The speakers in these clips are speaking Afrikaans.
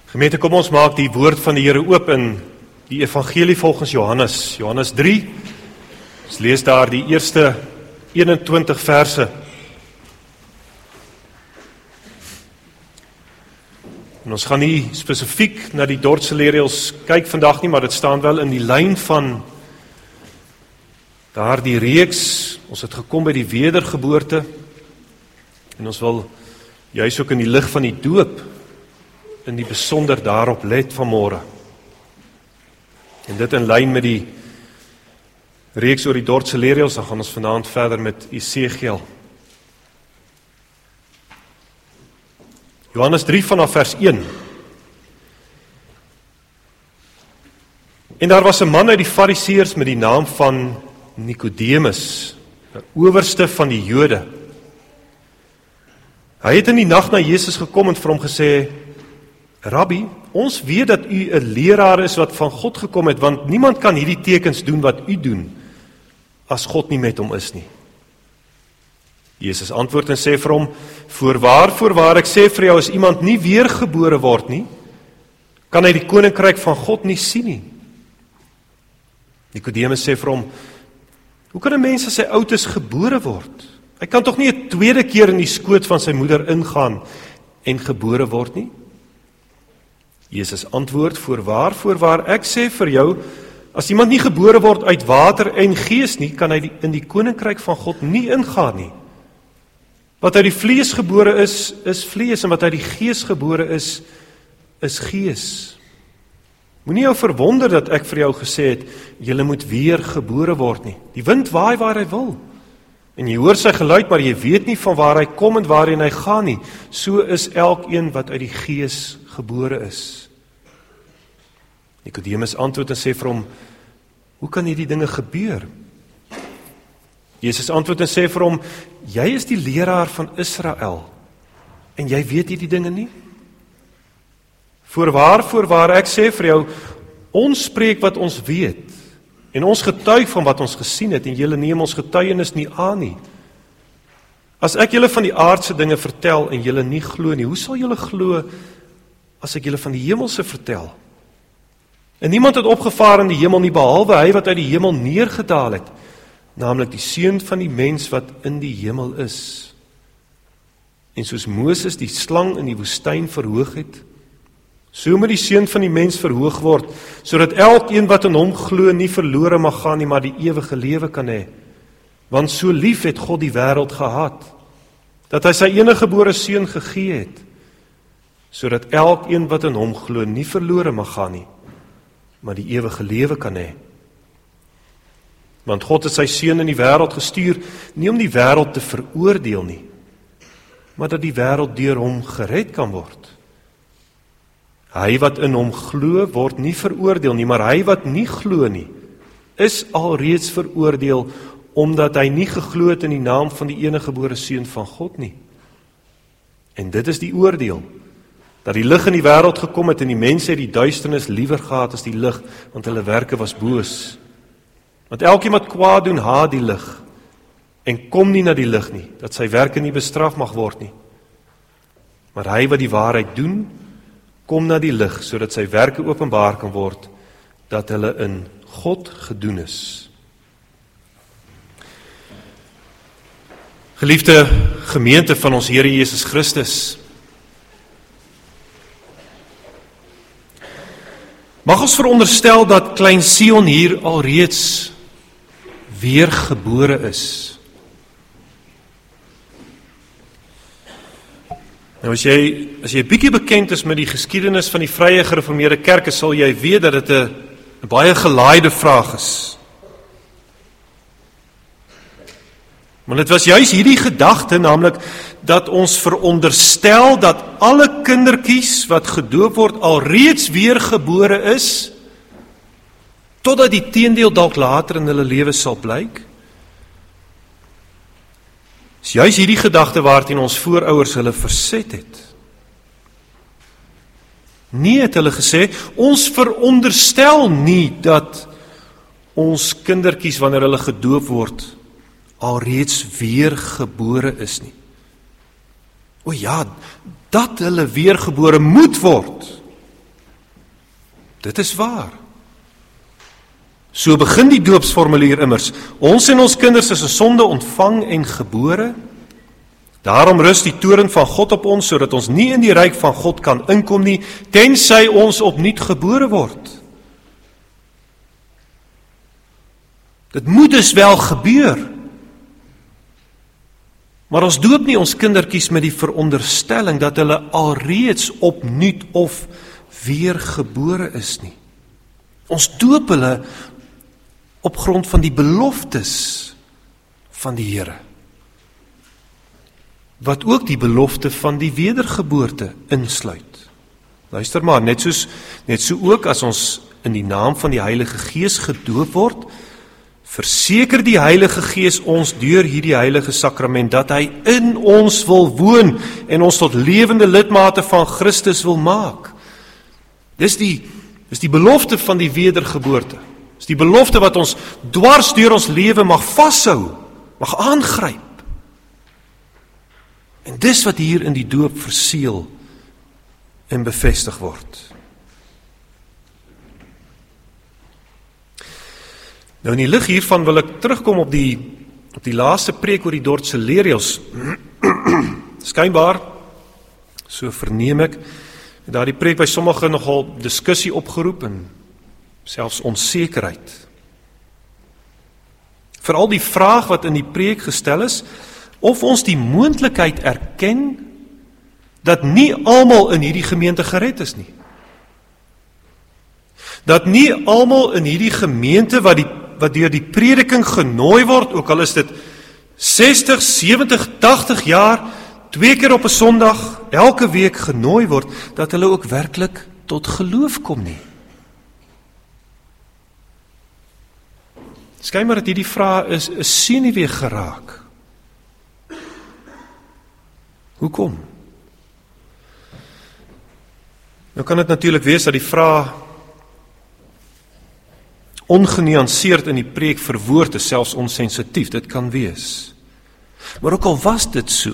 Gemeente, kom ons maak die woord van die Here oop in die evangelie volgens Johannes. Johannes 3, ons lees daar die eerste 21 verse. En ons gaan nie spesifiek na die Dordtse leerreëls kyk vandag nie, maar dit staan wel in die lyn van daar die reeks. Ons het gekom by die wedergeboorte en ons wil juis ook in die lig van die doop in die besonder daarop let vanmôre. En dit in lyn met die reeks oor die Dordtse leerreëls, dan gaan ons vanaand verder met Esegiel. Johannes 3 vanaf vers 1. En daar was 'n man uit die Fariseërs met die naam van Nikodemus, 'n owerste van die Jode. Hy het in die nag na Jesus gekom en vir hom gesê: Rabbi, ons weet dat u 'n leraar is wat van God gekom het, want niemand kan hierdie tekens doen wat u doen, as God nie met hom is nie. Jesus antwoord en sê vir hom: Voorwaar, ek sê vir jou, as iemand nie weergebore word nie, kan hy die koninkryk van God nie sien nie. Nikodemus sê vir hom: Hoe kan 'n mens as hy oud is gebore word? Hy kan tog nie 'n tweede keer in die skoot van sy moeder ingaan en gebore word nie? Jesus antwoord: Voorwaar, ek sê vir jou, as iemand nie gebore word uit water en gees nie, kan hy in die koninkryk van God nie ingaan nie. Wat uit die vlees gebore is vlees, en wat uit die gees gebore is gees. Moenie jou verwonder dat ek vir jou gesê het, julle moet weer gebore word nie. Die wind waai waar hy wil, en jy hoor sy geluid, maar jy weet nie van waar hy kom en waarheen hy gaan nie. So is elkeen wat uit die gees gebore is. Nikodemus antwoord en sê vir hom: Hoe kan hierdie dinge gebeur? Jesus antwoord en sê vir hom: Jy is die leraar van Israel, en jy weet hierdie dinge nie? Voorwaar, ek sê vir jou, ons spreek wat ons weet, en ons getuig van wat ons gesien het, en julle neem ons getuienis nie aan nie. As ek julle van die aardse dinge vertel, en julle nie glo nie, hoe sal julle glo, as ek julle van die hemelse vertel? En niemand het opgevaar in die hemel nie, behalwe hy wat uit die hemel neergedaal het, naamlik die Seun van die mens wat in die hemel is. En soos Moses die slang in die woestyn verhoog het, so moet die Seun van die mens verhoog word, sodat elkeen wat in hom glo nie verlore mag gaan nie, maar die ewige lewe kan hê. Want so lief het God die wêreld gehad, dat hy sy eniggebore Seun gegee het, sodat elkeen wat in hom glo nie verlore mag gaan nie, maar die ewige lewe kan hê. Want God het sy Seun in die wêreld gestuur, nie om die wêreld te veroordeel nie, maar dat die wêreld deur hom gered kan word. Hy wat in hom glo, word nie veroordeel nie, maar hy wat nie glo nie, is alreeds veroordeel, omdat hy nie geglo het in die naam van die eniggebore Seun van God nie. En dit is die oordeel, dat die lig in die wêreld gekom het, en die mense het die duisternis liewer gehad as die lig, want hulle werke was boos. Want elkeen wat kwaad doen, haat die lig, en kom nie na die lig nie, dat sy werke nie bestraf mag word nie. Maar hy wat die waarheid doen, kom na die lig, sodat sy werke openbaar kan word, dat hulle in God gedoen is. Geliefde gemeente van ons Here Jesus Christus, mag ons veronderstel dat klein Sion hier alreeds weergebore is. Nou as jy 'n bietjie bekend is met die geskiedenis van die Vrye Gereformeerde Kerke, sal jy weet dat dit 'n baie gelaaide vraag is. Maar dit was juis hierdie gedagte, naamlik dat ons veronderstel dat alle kindertjies wat gedoop word alreeds weergebore is, totdat die teendeel dalk later in hulle lewe sal blyk. Dis juis hierdie gedagte waarteen ons voorouers hulle verset het. Nie het hulle gesê, ons veronderstel nie dat ons kindertjies wanneer hulle gedoop word, alreeds weergebore is nie. O ja, dat hulle weergebore moet word, Dit is waar. So begin die doopsformulier immers. Ons en ons kinders is in sonde ontvang en gebore. Daarom rus die toorn van God op ons, sodat ons nie in die ryk van God kan inkom nie, tensy ons opnuut gebore word. Dit moet dus wel gebeur. Maar ons doop nie ons kindertjies met die veronderstelling dat hulle alreeds opnuut of weergebore is nie. Ons doop hulle op grond van die beloftes van die Here, wat ook die belofte van die wedergeboorte insluit. Luister maar, net so ook as ons in die naam van die Heilige Gees gedoop word, verseker die Heilige Gees ons deur hierdie heilige sakrament dat hy in ons wil woon en ons tot lewende lidmate van Christus wil maak. Dis die belofte van die wedergeboorte. Dis die belofte wat ons dwars deur ons lewe mag vashou, mag aangryp. En dis wat hier in die doop verseël en bevestig word. Nou in die lig hiervan wil ek terugkom op die laaste preek oor die Dordtse leerreëls. Skynbaar, so verneem ek, het daardie preek by sommige nogal diskussie opgeroep en selfs onsekerheid. Veral die vraag wat in die preek gestel is, of ons die moontlikheid erken dat nie almal in hierdie gemeente gered is nie. Dat nie almal in hierdie gemeente wat deur die prediking genooi word, ook al is dit 60, 70, 80 jaar, 2 keer op 'n Sondag, elke week genooi word, dat hulle ook werklik tot geloof kom nie. Skynbaar dat hierdie vraag is senuwee geraak. Hoekom? Nou kan dit natuurlik wees dat die vraag ongenuanceerd in die preek verwoord is, selfs onsensitief, dit kan wees. Maar ook al was dit so,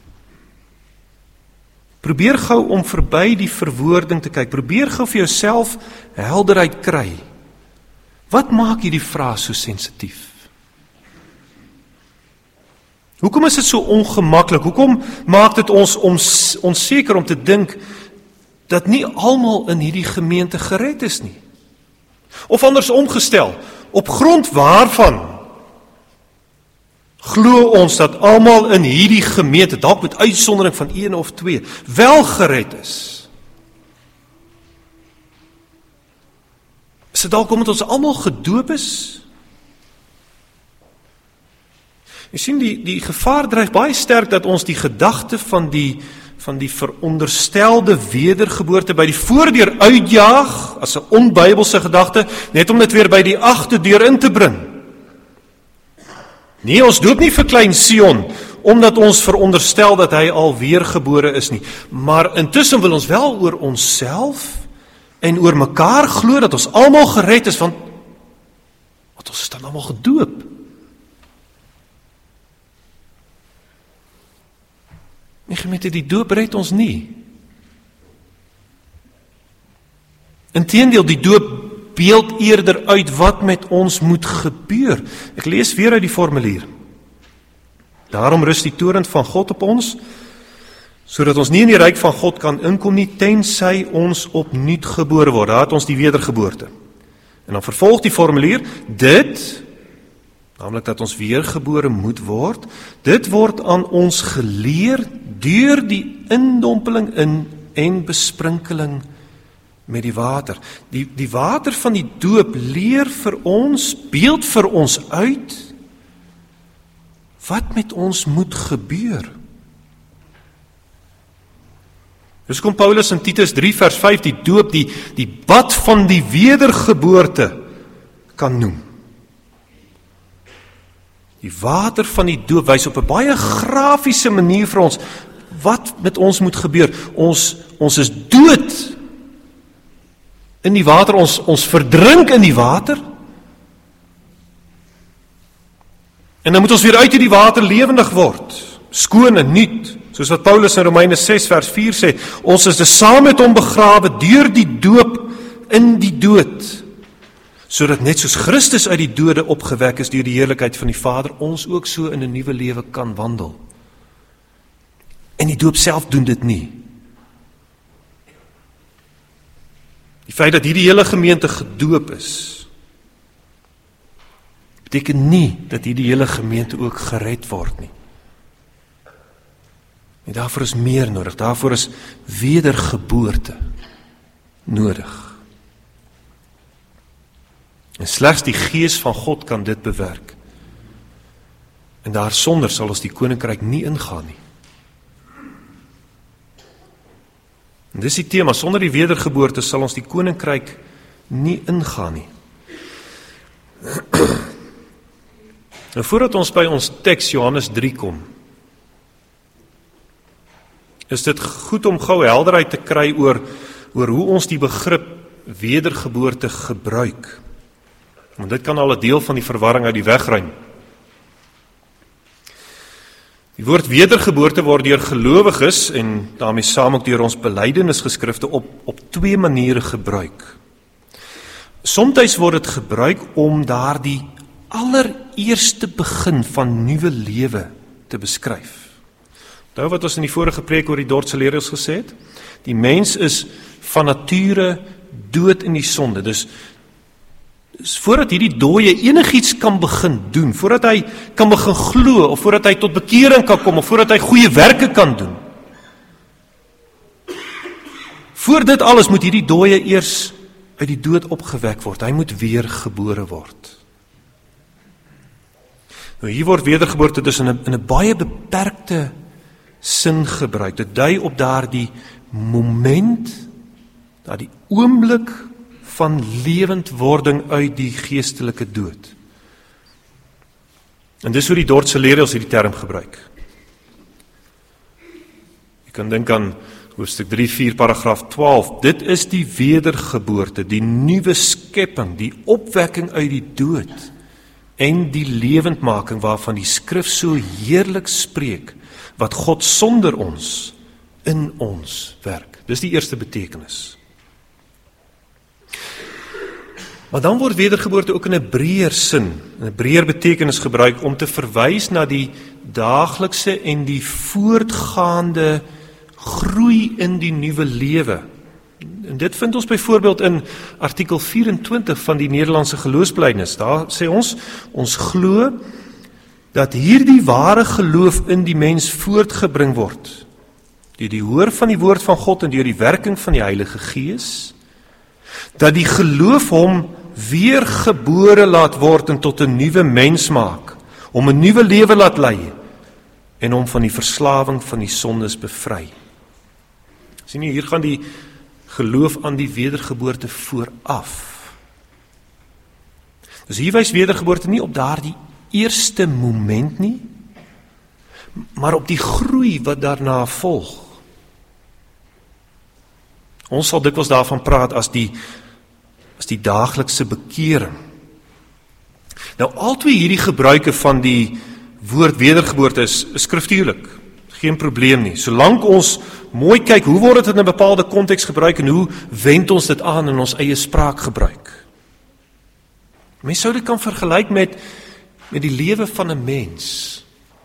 probeer gou om verby die verwoording te kyk, probeer gou vir jouself helderheid kry. Wat maak hierdie vraag so sensitief? Hoekom is dit so ongemaklik? Hoekom maak dit ons onseker om te dink dat nie almal in hierdie gemeente gered is nie? Of andersom gestel, op grond waarvan glo ons dat almal in hierdie gemeente, dalk met uitsondering van 1 of 2, wel gered is? Is dit dalk omdat ons almal gedoop is? Jy sien, die gevaar dreig baie sterk dat ons die gedagte van die veronderstelde wedergeboorte by die voordeur uitjaag, as 'n onbybelse gedagte, net om dit weer by die agterdeur in te bring. Nee, ons doop nie vir klein Sion, omdat ons veronderstel dat hy al weergebore is nie, maar intussen wil ons wel oor onsself en oor mekaar glo dat ons almal gered is, want ons is dan almal gedoop. Nee, gemeente, die doop red ons nie. Inteendeel, die doop beeld eerder uit wat met ons moet gebeur. Ek lees weer uit die formulier. Daarom rus die toorn van God op ons, sodat ons nie in die ryk van God kan inkom nie, tensy ons opnuut gebore word. Daar het ons die wedergeboorte. En dan vervolg die formulier, dit, naamlik dat ons weergebore moet word, dit word aan ons geleer deur die indompeling in en besprinkeling met die water. Die water van die doop leer vir ons, beeld vir ons uit, wat met ons moet gebeur. Dus kom Paulus in Titus 3 vers 5 die doop, die bad van die wedergeboorte kan noem. Die water van die doop wys op 'n baie grafiese manier vir ons wat met ons moet gebeur. Ons is dood in die water, ons verdrink in die water. En dan moet ons weer uit die water lewendig word, skoon en nuut. Soos wat Paulus in Romeine 6 vers 4 sê, ons is saam met hom begrawe deur die doop in die dood, sodat net soos Christus uit die dode opgewek is deur die heerlikheid van die Vader, ons ook so in 'n nuwe lewe kan wandel. En die doop self doen dit nie. Die feit dat hierdie hele gemeente gedoop is, beteken nie dat hierdie hele gemeente ook gered word nie. En daarvoor is meer nodig, daarvoor is wedergeboorte nodig. En slegs die Gees van God kan dit bewerk. En daarsonder sal ons die koninkryk nie ingaan nie. En dis die tema, sonder die wedergeboorte sal ons die koninkryk nie ingaan nie. Nou voordat ons by ons teks Johannes 3 kom, is dit goed om gou helderheid te kry oor hoe ons die begrip wedergeboorte gebruik. Want dit kan al 'n deel van die verwarring uit die weg ruim. Die woord wedergeboorte word deur gelowiges en daarmee saam ook deur ons belydenisgeskrifte op twee maniere gebruik. Somstyds word dit gebruik om daardie allereerste begin van nuwe lewe te beskryf. Onthou wat ons in die vorige preek oor die Dordtse leerders gesê het? Die mens is van nature dood in die sonde. Dus voordat hierdie dooie enigiets kan begin doen, voordat hy kan begin glo, of voordat hy tot bekering kan kom, of voordat hy goeie werke kan doen, voor dit alles moet hierdie dooie eers uit die dood opgewek word. Hy moet weer gebore word. Nou hier word wedergeboorte dus in 'n baie beperkte sin gebruik. Dit dui op daardie moment, daardie oomblik van lewendwording uit die geestelike dood. En dis hoe die Dordtse leerders hierdie term gebruik. Jy kan dink aan hoofstuk 3:4 paragraaf 12. Dit is die wedergeboorte, die nuwe skepping, die opwekking uit die dood en die lewendmaking waarvan die skrif so heerlik spreek, wat God sonder ons in ons werk. Dis die eerste betekenis. Maar dan word wedergeboorte ook in 'n breër sin, 'n breër betekenis gebruik om te verwys na die daaglikse en die voortgaande groei in die nuwe lewe. En dit vind ons byvoorbeeld in artikel 24 van die Nederlandse geloofsbelijdenis. Daar sê ons glo dat hierdie ware geloof in die mens voortgebring word deur die hoor van die woord van God en deur die werking van die Heilige Gees, dat die geloof hom weer gebore laat word en tot 'n nuwe mens maak, om 'n nuwe lewe laat lei en hom van die verslawing van die sondes bevry. Sien jy, hier gaan die geloof aan die wedergeboorte vooraf. Dus hier wys wedergeboorte nie op daardie eerste moment nie, maar op die groei wat daarna volg. Ons sal dikwels daarvan praat as die daaglikse bekering. Nou, albei hierdie gebruike van die woord wedergeboorte is skriftuurlik. Geen probleem nie. Solank ons mooi kyk, hoe word dit in 'n bepaalde konteks gebruik en hoe wend ons dit aan in ons eie spraakgebruik. Mens sou dit kan vergelyk met die lewe van 'n mens.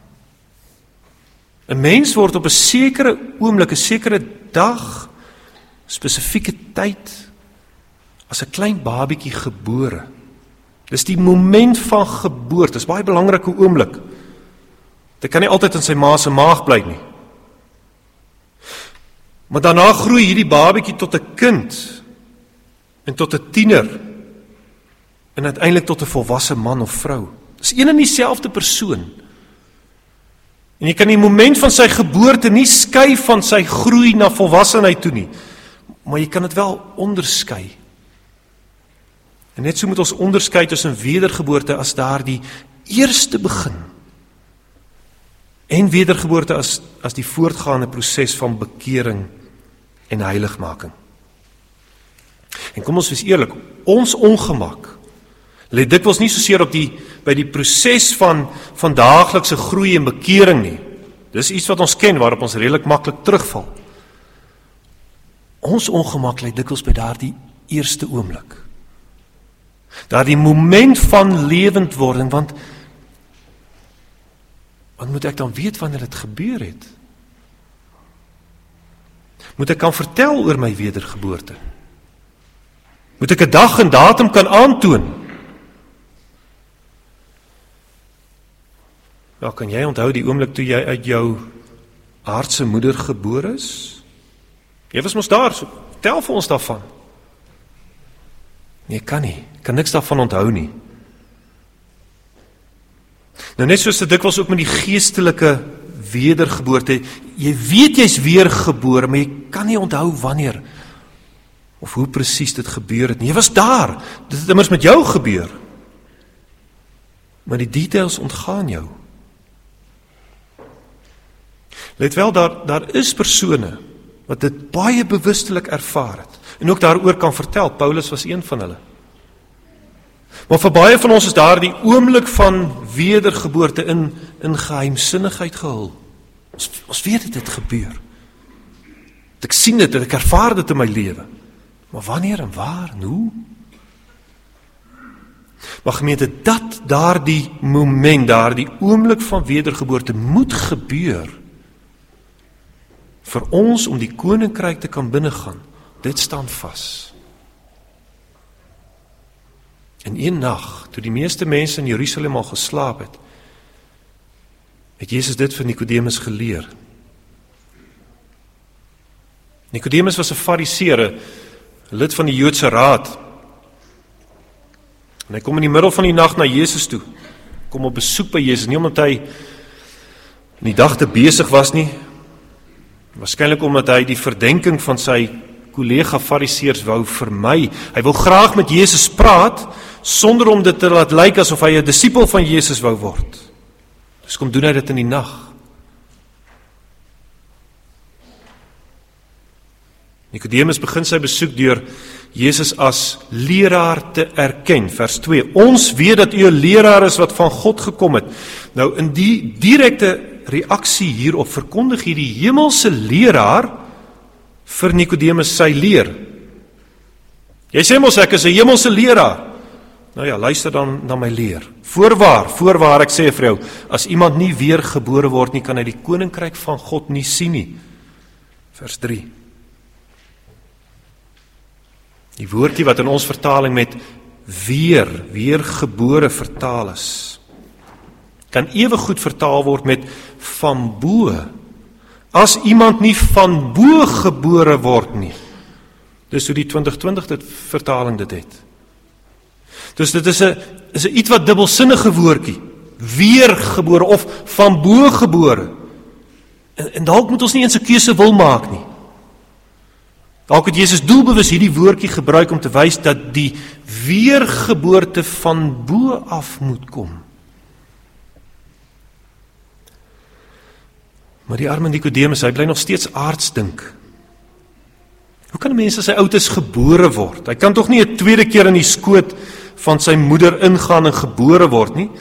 'n Mens word op 'n sekere oomblik, 'n sekere dag, spesifieke tyd, as 'n klein babietjie gebore. Dis die moment van geboorte, dis baie belangrike oomblik. Dit kan nie altyd in sy ma se maag bly nie. Maar daarna groei hierdie babietjie tot 'n kind, en tot 'n tiener, en uiteindelik tot 'n volwasse man of vrou. Dis een en dieselfde persoon. En jy kan die moment van sy geboorte nie skei van sy groei na volwassenheid toe nie, maar jy kan dit wel onderskei. En net so moet ons onderskei tussen wedergeboorte as daardie eerste begin, en wedergeboorte as die voortgaande proses van bekering en heiligmaking. En kom ons wees eerlik, ons ongemak lê dikwels nie soseer by die proses van daaglikse groei en bekering nie. Dis iets wat ons ken, waarop ons redelik maklik terugval. Ons ongemak lê dikwels by daardie eerste oomblik. Daardie moment van lewendwording, want moet ek dan weet wanneer dit gebeur het? Moet ek kan vertel oor my wedergeboorte? Moet ek 'n dag en datum kan aantoon? Ja, kan jy onthou die oomblik toe jy uit jou aardse moeder gebore is? Jy was mos daar, so tel vir ons daarvan. Nee, kan nie, kan niks daarvan onthou nie. Nou net soos dit dikwels ook met die geestelike wedergeboorte, jy weet jy's weergebore, maar jy kan nie onthou wanneer, of hoe presies dit gebeur het nie. Jy was daar, dit het immers met jou gebeur. Maar die details ontgaan jou. Let wel, daar is persone wat dit baie bewustelik ervaar het, en ook daaroor kan vertel. Paulus was een van hulle. Maar vir baie van ons is daar die oomblik van wedergeboorte in geheimsinnigheid gehul. Ons weet dit gebeur. Ek sien dit, ek ervaar dit in my lewe. Maar wanneer en waar en hoe? Maar gemeente, dat daardie moment, daardie oomblik van wedergeboorte moet gebeur, vir ons om die koninkryk te kan binnegaan, dit staan vas. En een nag, toe die meeste mense in Jerusalem al geslaap het Jesus dit vir Nikodemus geleer. Nikodemus was 'n Fariseer, 'n lid van die Joodse Raad. En hy kom in die middel van die nag na Jesus toe, kom op besoek by Jesus, nie omdat hy in die dag te besig was nie, waarskynlik omdat hy die verdenking van sy kollega Fariseërs wou vermy. Hy wil graag met Jesus praat, sonder om dit te laat lyk asof hy 'n disipel van Jesus wou word. Dus kom doen hy dit in die nag. Nikodemus begin sy besoek deur Jesus as leraar te erken. Vers 2, ons weet dat u 'n leraar is wat van God gekom het. Nou in die direkte reaksie hierop verkondig hier die hemelse leraar vir Nikodemus sy leer. Jy sê mos ek is 'n hemelse leraar. Nou ja, luister dan na my leer. Voorwaar ek sê vir jou, as iemand nie weer gebore word nie, kan hy die koninkryk van God nie sien nie. Vers 3. Die woordjie wat in ons vertaling met weergebore vertaal is, kan ewe goed vertaal word met van bo. As iemand nie van bo gebore word nie. Dis hoe die 2020 dit vertaling dit het. Dus dit is 'n iets wat dubbelsinnige woordjie. Weergebore of van bo gebore. En dalk moet ons nie eens 'n keuse wil maak nie. Dalk het Jesus doelbewus hierdie woordjie gebruik om te wys dat die weergeboorte van bo af moet kom. Maar die arme Nikodemus, hy bly nog steeds aardsdink. Hoe kan 'n mens as hy oud is gebore word? Hy kan tog nie 'n tweede keer in die skoot van sy moeder ingaan en gebore word nie.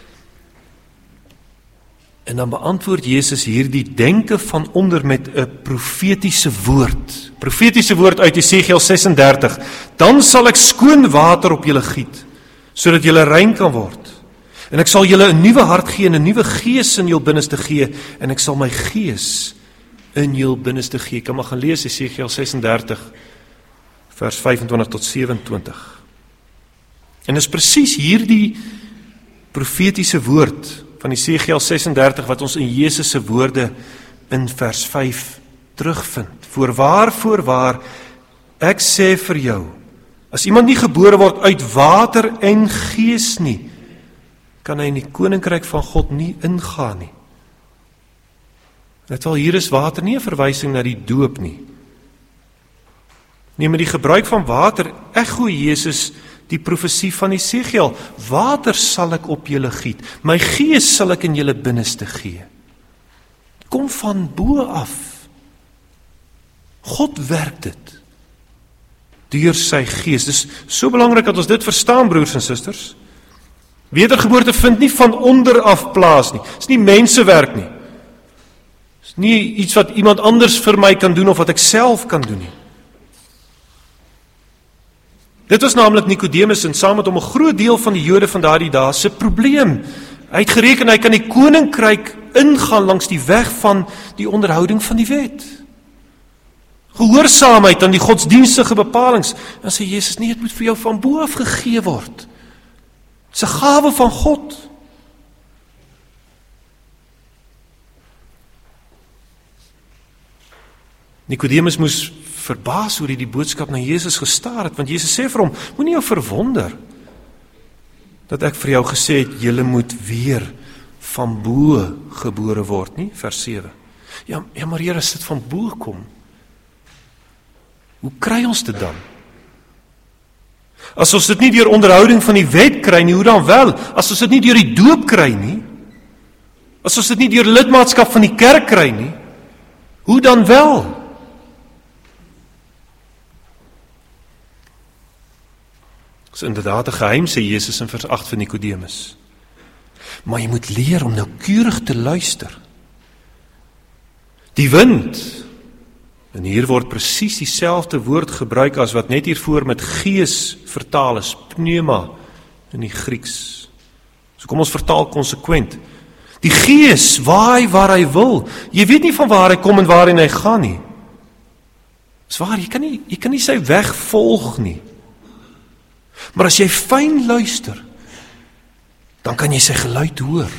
En dan beantwoord Jesus hierdie denke van onder met 'n profetiese woord. Profetiese woord uit Jesegiel 36. Dan sal ek skoon water op julle giet, sodat julle rein kan word. En ek sal julle 'n nuwe hart gee en 'n nuwe gees in julle binneste gee, en ek sal my gees in julle binneste gee. Kan maar gaan lees Jesegiel 36 vers 25 tot 27. En is presies hierdie profetiese woord van Jesegiel 36 wat ons in Jesus se woorde in vers 5 terugvind. Voorwaar, ek sê vir jou, as iemand nie gebore word uit water en gees nie, kan hy in die koninkryk van God nie ingaan nie. Net wel, hier is water nie 'n verwysing na die doop nie. Nee, met die gebruik van water echo Jesus die profesie van Jesegiel. Water sal ek op julle giet, my gees sal ek in julle binneste gee. Kom van bo af. God werk dit deur sy gees. Dis so belangrik dat ons dit verstaan, broers en susters. Wedergeboorte vind nie van onder af plaas nie. Dis nie mensewerk nie. Dis nie iets wat iemand anders vir my kan doen of wat ek self kan doen nie. Dit was naamlik Nikodemus en saam met hom 'n groot deel van die Jode van daardie dae se probleem. Hy het gereken hy kan die koninkryk ingaan langs die weg van die onderhouding van die wet. Gehoorsaamheid aan die godsdienstige bepalings. Dan sê Jesus, nee, dit moet vir jou van bo af gegee word. Dit is 'n gawe van God. Nikodemus moes verbaas oor die boodskap na Jesus gestaar het, want Jesus sê vir hom, moenie jou verwonder dat ek vir jou gesê het, julle moet weer van bo gebore word, nie? Vers 7. Ja, maar Here, as dit van bo kom, hoe kry ons dit dan? As ons dit nie deur onderhouding van die wet kry nie, hoe dan wel? As ons dit nie deur die doop kry nie, as ons dit nie deur lidmaatskap van die kerk kry nie, hoe dan wel? Dit is inderdaad 'n geheim, sê Jesus in vers 8 vir Nikodemus. Maar jy moet leer om noukeurig te luister. Die wind, en hier word presies dieselfde woord gebruik as wat net hiervoor met gees vertaal is, pneuma in die Grieks. So kom ons vertaal konsekwent. Die gees waai waar hy wil. Jy weet nie van waar hy kom en waarheen hy gaan nie. Dis waar, jy kan nie sy weg volg nie. Maar as jy fyn luister, dan kan jy sy geluid hoor.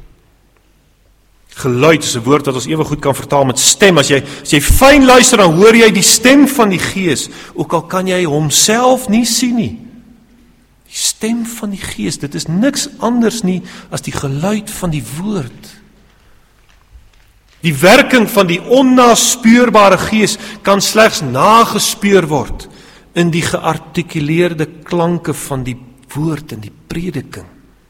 Geluid is 'n woord wat ons ewe goed kan vertaal met stem. As jy fyn luister, dan hoor jy die stem van die Gees, ook al kan jy homself nie sien nie. Die stem van die Gees, dit is niks anders nie as die geluid van die woord. Die werking van die onnaspeurbaare Gees kan slegs nagespeur word in die geartikuleerde klanke van die woord en die prediking.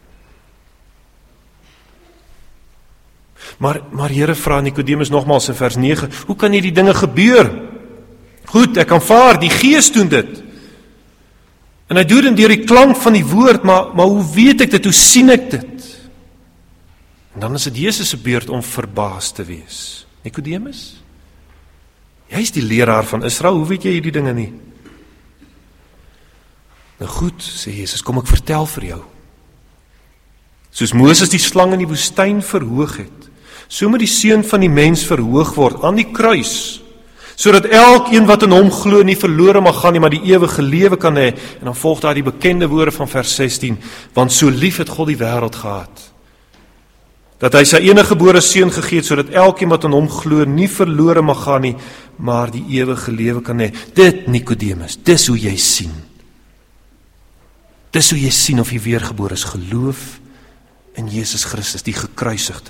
Maar Here vra Nikodemus nogmaals in vers 9, hoe kan hierdie dinge gebeur? Goed, ek aanvaar, die Gees doen dit. En hy doen dit deur die klank van die woord, maar hoe weet ek dit, hoe sien ek dit? En dan is dit Jesus se beurt om verbaas te wees. Nikodemus, jy is die leraar van Israel, hoe weet jy hierdie dinge nie? Nou goed, sê Jesus, kom ek vertel vir jou. Soos Moses die slang in die woestyn verhoog het, so moet die Seun van die mens verhoog word aan die kruis, sodat elkeen wat in hom glo nie verlore mag gaan nie, maar die ewige lewe kan hê. En dan volg daar die bekende woorde van vers 16, want so lief het God die wêreld gehad, dat hy sy enige gebore Seun gegee het, sodat elkeen wat in hom glo nie verlore mag gaan nie, maar die ewige lewe kan hê. Dit, Nikodemus, dis hoe jy sien. Dis hoe jy sien of jy weergebore is, geloof in Jesus Christus, die gekruisigde.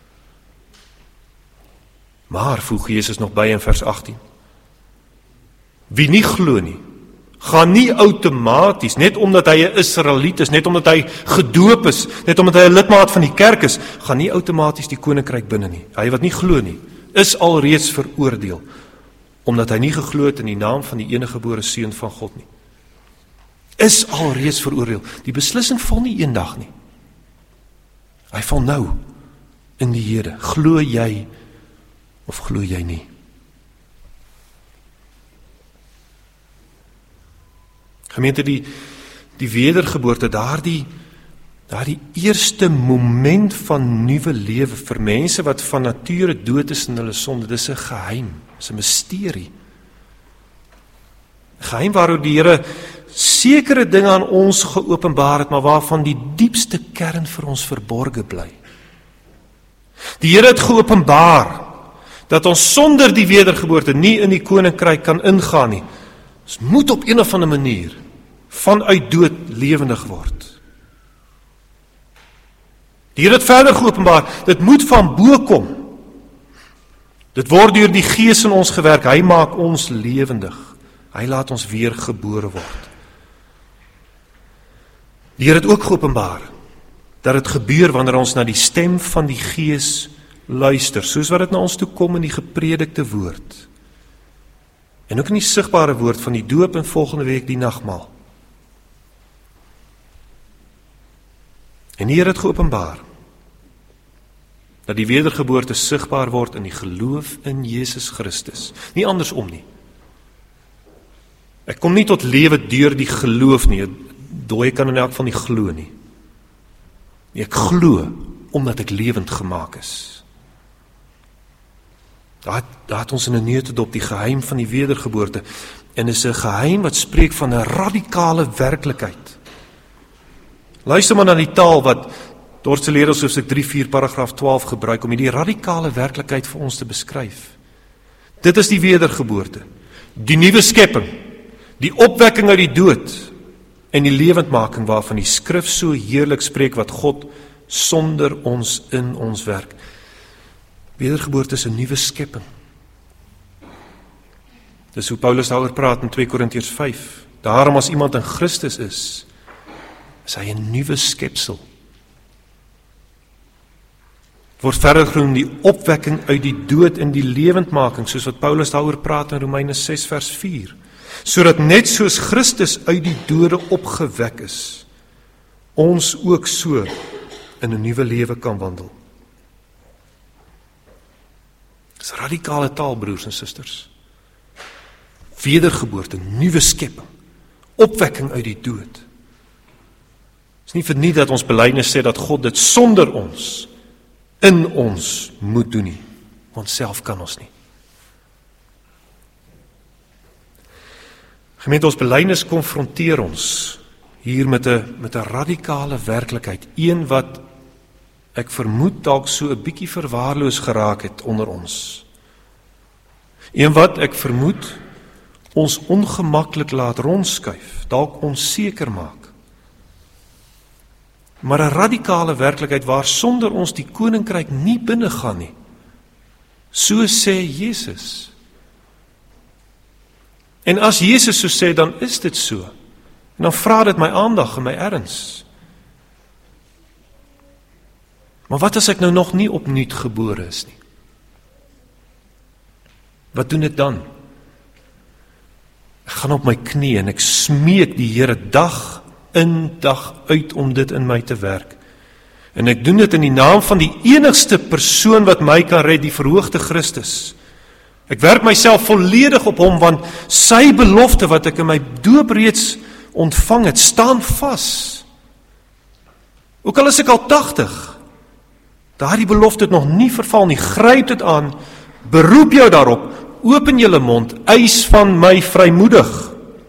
Maar, voeg Jesus nog by in vers 18, wie nie glo nie, gaan nie outomaties, net omdat hy 'n Israeliet is, net omdat hy gedoop is, net omdat hy 'n lidmaat van die kerk is, gaan nie outomaties die koninkryk binne nie. Hy wat nie glo nie, is alreeds veroordeel, omdat hy nie geglo het in die naam van die enige gebore Seun van God nie. Is alreeds veroordeel. Die beslissing val nie eendag nie. Hy val nou, in die hede. Glo jy, of glo jy nie? Gemeente, die wedergeboorte, daardie eerste moment van nuwe lewe vir mense wat van nature dood is in hulle sonde, dis 'n geheim, dis 'n misterie. Geheim waaroor die Here sekere dinge aan ons geopenbaar het, maar waarvan die diepste kern vir ons verborge bly. Die Here het geopenbaar dat ons sonder die wedergeboorte nie in die koninkryk kan ingaan nie. Ons moet op een of ander manier vanuit dood lewendig word. Die Here het verder geopenbaar, dit moet van bo kom. Dit word deur die Gees in ons gewerk, hy maak ons lewendig. Hy laat ons weer gebore word. Die Here het ook geopenbaar dat dit gebeur wanneer ons na die stem van die Gees luister, soos wat dit na ons toe kom in die gepredikte woord. En ook in die sigbare woord van die doop en volgende week die nagmaal. En die Here het geopenbaar dat die wedergeboorte sigbaar word in die geloof in Jesus Christus. Nie andersom nie. Ek kom nie tot lewe deur die geloof nie. Dooie kan in elk geval nie glo nie. Ek glo omdat ek lewend gemaak is. Daar het ons in 'n neutedop die geheim van die wedergeboorte. En is 'n geheim wat spreek van 'n radikale werklikheid. Luister maar na die taal wat Dorsteleerders hoofstuk 3:4 paragraaf 12 gebruik om hierdie radikale werklikheid vir ons te beskryf. Dit is die wedergeboorte, die nuwe skepping, die opwekking uit die dood en die lewendmaking waarvan die skrif so heerlik spreek wat God sonder ons in ons werk. Wedergeboorte is 'n nuwe skepping. Dis hoe Paulus daaroor praat in 2 Korintiërs 5. Daarom as iemand in Christus is hy 'n nuwe skepsel. Word verder genoem die opwekking uit die dood en die lewendmaking, soos wat Paulus daaroor praat in Romeine 6 vers 4. Sodat net soos Christus uit die dode opgewek is, ons ook so in 'n nuwe lewe kan wandel. Dis radikale taal, broers en susters. Wedergeboorte, nuwe skepping, opwekking uit die dood. Het is nie verniet dat ons belydenis sê dat God dit sonder ons, in ons moet doen nie, want self kan ons nie. Gemeente, ons belydenis konfronteer ons hier met 'n radikale werklikheid, een wat ek vermoed dalk so 'n bietjie verwaarloos geraak het onder ons. Een wat ek vermoed ons ongemaklik laat rondskuif, dalk onseker maak. Maar 'n radikale werklikheid waar sonder ons die koninkryk nie binne gaan nie. So sê Jesus. En as Jesus so sê, dan is dit so. En dan vra dit my aandag en my erns. Maar wat as ek nou nog nie opnuut gebore is nie? Wat doen ek dan? Ek gaan op my knie en ek smeek die Here dag in dag uit om dit in my te werk. En ek doen dit in die naam van die enigste persoon wat my kan red, die verhoogde Christus. Ek werk myself volledig op hom, want sy belofte wat ek in my doop reeds ontvang het, staan vas. Ook al is ek al 80, daardie belofte het nog nie verval nie, gryp dit aan, beroep jou daarop, open julle mond, eis van my vrymoedig.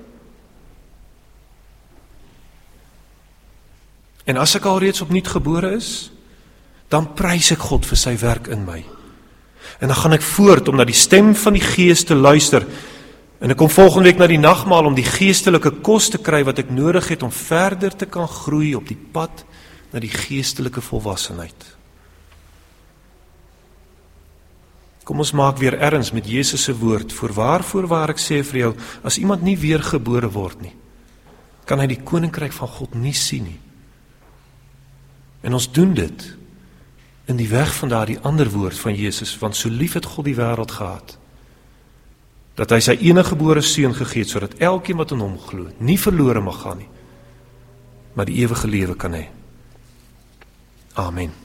En as ek al reeds opnuut gebore is, dan prys ek God vir sy werk in my. En dan gaan ek voort om na die stem van die Gees te luister. En ek kom volgende week na die nagmaal om die geestelike kos te kry wat ek nodig het om verder te kan groei op die pad na die geestelike volwassenheid. Kom ons maak weer erns met Jesus se woord. Voorwaar ek sê vir jou, as iemand nie weer gebore word nie, kan hy die koninkryk van God nie sien nie. En ons doen dit in die weg van daardie ander woord van Jesus, want so lief het God die wêreld gehad, dat hy sy enige gebore seun gegee het, sodat elkeen wat in hom glo, nie verlore mag gaan nie, maar die ewige lewe kan hê. Amen.